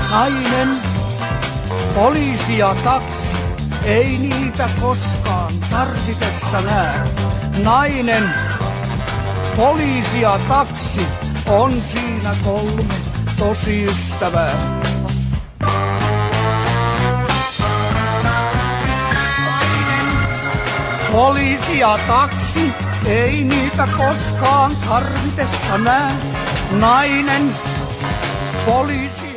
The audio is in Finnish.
Nainen, poliisi ja taksi, ei niitä koskaan tarvitessa näe. Nainen, poliisi ja taksi, on siinä 3 tosiystävää. Poliisi ja taksi, ei niitä koskaan tarvitessa näe. Nainen, poliisi